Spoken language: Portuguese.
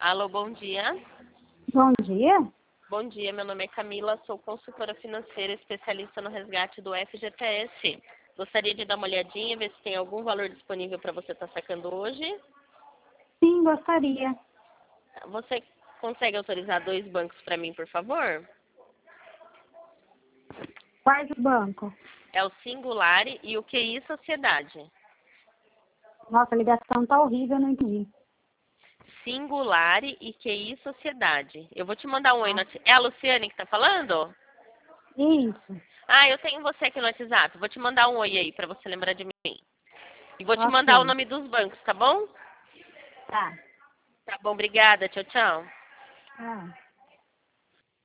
Alô, bom dia. Bom dia. Bom dia, meu nome é Camila, sou consultora financeira especialista no resgate do FGTS. Gostaria de dar uma olhadinha, ver se tem algum valor disponível para você estar sacando hoje. Sim, gostaria. Você consegue autorizar 2 bancos para mim, por favor? Quais o banco? É o Singular e o QI Sociedade. Nossa, a ligação tá horrível, eu não entendi. Singular e QI Sociedade. Eu vou te mandar um oi no WhatsApp. É a Luciane que está falando? Isso. Ah, eu tenho você aqui no WhatsApp. Vou te mandar um oi aí para você lembrar de mim. E vou te mandar o Ok. nome dos bancos, tá bom? Tá. Tá bom, obrigada. Tchau, tchau. Ah.